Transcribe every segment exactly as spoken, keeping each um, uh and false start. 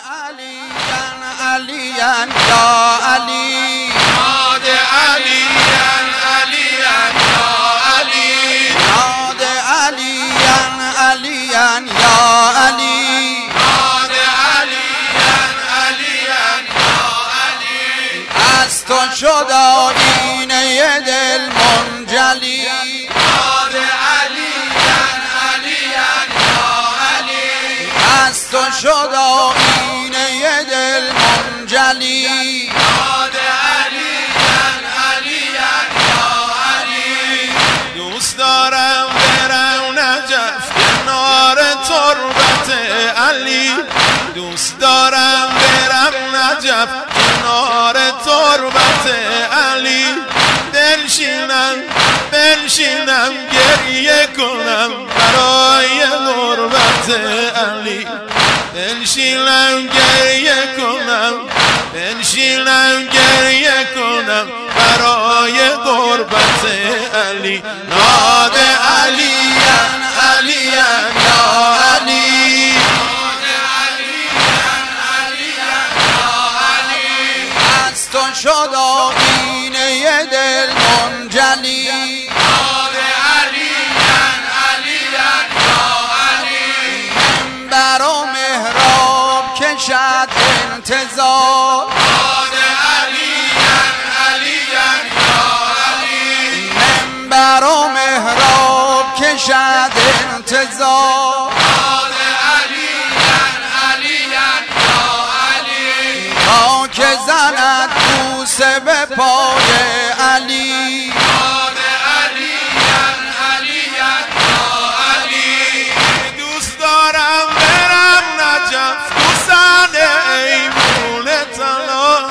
علیان یا علی ناد علیان علیان یا علی ناد علیان علیان یا علی ناد علیان علیان یا علی از تو شد آیینه دل منجلی ناد علیان علیان یا علی از تو شد آیینه دل منجلی ناد علیان علیان یا علی دوست دارم برم نجف کنار تربت علی دوست دارم برم نجف کنار تربت علی بنشینم بنشینم گریه کنم برای غربت علی بنشینم گریه کنم بنشینم گریه کنم برای غربت علی ناد علیان علیان یا علی ناد علیان علیان یا علی از تو شد آیینه دل منجلی ناد علیان علیان یا علی منبر و محراب کشد انتظار ناد علیان علیان یا علی منبر و محراب کشد انتظار ناد علیان علیان یا علی تا که زند بوسه به پای علی ناد علیان علیان یا علی دوست دارم برم نجف دوستان ایمون طلا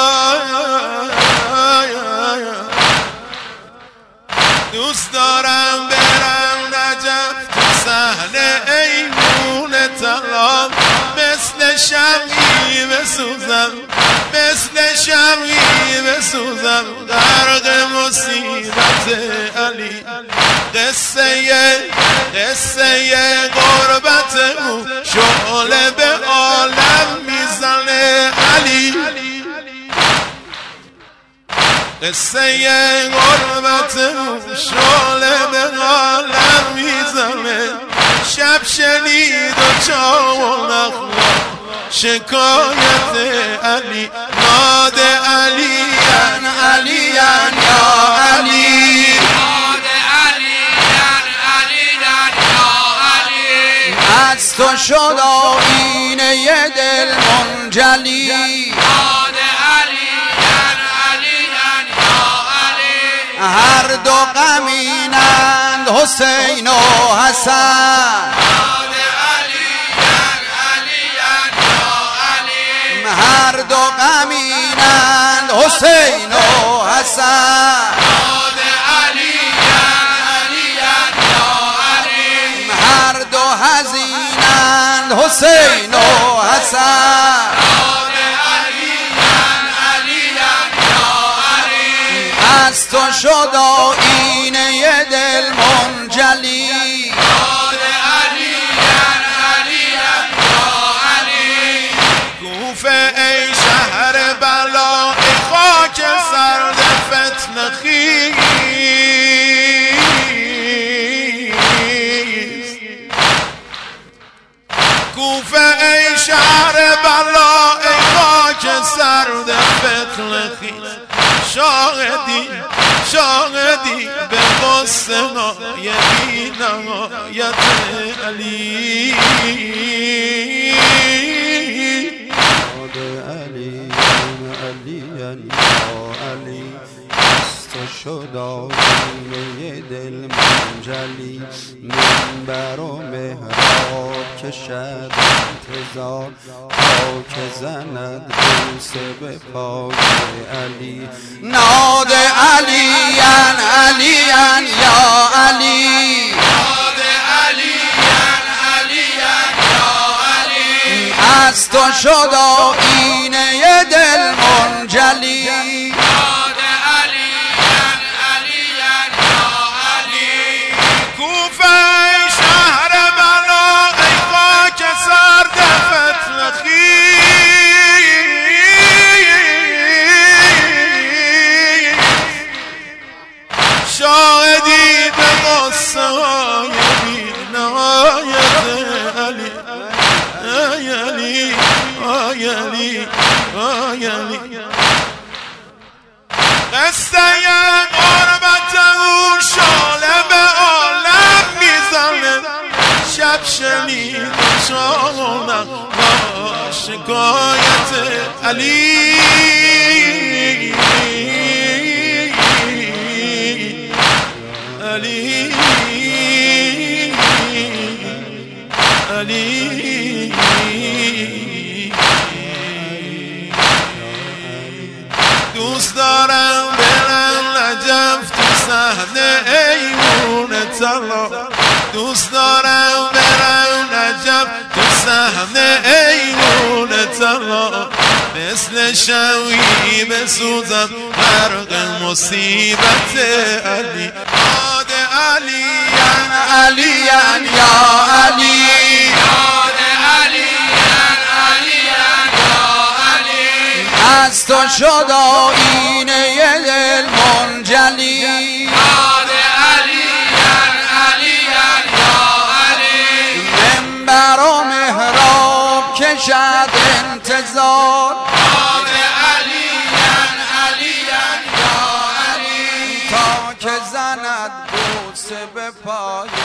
دوست دارم برم نجف تو صحنه ایمون طلا مثل شمعی بسوزم مثل شمعی بسوزم غرق مصیبت علی قصه قصه غربت او شعله به عالم میزنه علی قصه غربت او شعله به عالم میزنه شب شنید و چاون اخلاق شکایت علی ناد علیان علیان یا علی ناد علیان علیان یا علی از تو شد آیینه دل منجلی ناد علیان علیان یا علی هر دو غمینند حسین و حسن ناد علیان علیان یا علی هر دو غمینند حسین و حسن ناد علیان علیان یا علی هر دو حزینند حسین و حسن ناد علیان علیان یا علی از تو شد آیینه دل منجلی ناد علیان علیان یا علی کوفه ای شهر بلا ای خاک سرد فتنه خیز کوفه ای شهر بلا ای خاک سرد فتنه خیز شاهدی شاهدی به غصه های بی نهایت علی ناد علیان علیان یا علی از تو شد آیینه دل منجلی منبر و محراب کشد انتظار تا که زند بوسه به پای علی ناد علیان علیان یا علی ناد علیان علیان یا علی از تو شد آیینه دل منجلی ناد علیان علیان یا علی کوفه ای شهر بلا ای خاک سرد فتنه خیز آی علی آی علی قصه قربت او شاله به عالم میزنه شب شنید شامم با شکایت علی علی علی دوست دارم برم نجف تو صحنه ایوون طلا دوست دارم برم نجف تو صحنه ایوون طلا مثل شوی بسوزم غرق مصیبت علی یاد علی علی یا علی یاد علی علی یا علی از تو شد آینه دل منجلی یاد علی علی یا علی منبر و محراب کشد انتظار یاد علی علی یا علی تا که زند بوسه به پای